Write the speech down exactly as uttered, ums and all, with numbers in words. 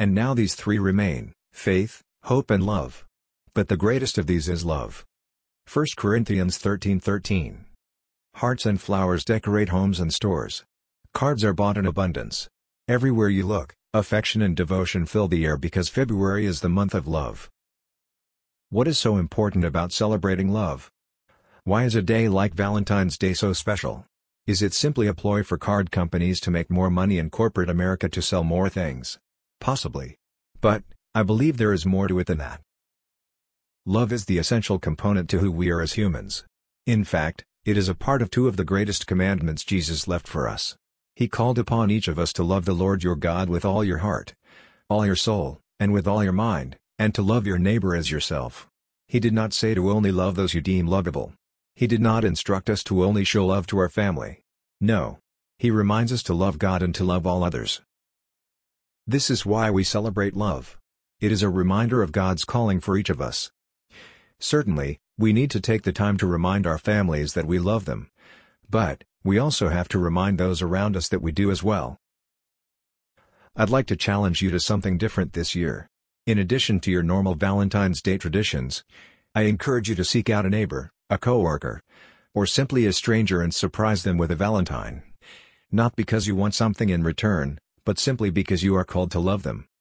And now these three remain: faith, hope and love. But the greatest of these is love. First Corinthians thirteen thirteen. Hearts and flowers decorate homes and stores. Cards are bought in abundance. Everywhere you look, affection and devotion fill the air because February is the month of love. What is so important about celebrating love? Why is a day like Valentine's Day so special? Is it simply a ploy for card companies to make more money and corporate America to sell more things? Possibly. But, I believe there is more to it than that. Love is the essential component to who we are as humans. In fact, it is a part of two of the greatest commandments Jesus left for us. He called upon each of us to love the Lord your God with all your heart, all your soul, and with all your mind, and to love your neighbor as yourself. He did not say to only love those you deem lovable. He did not instruct us to only show love to our family. No. He reminds us to love God and to love all others. This is why we celebrate love. It is a reminder of God's calling for each of us. Certainly, we need to take the time to remind our families that we love them. But, we also have to remind those around us that we do as well. I'd like to challenge you to something different this year. In addition to your normal Valentine's Day traditions, I encourage you to seek out a neighbor, a coworker, or simply a stranger and surprise them with a Valentine. Not because you want something in return, but simply because you are called to love them.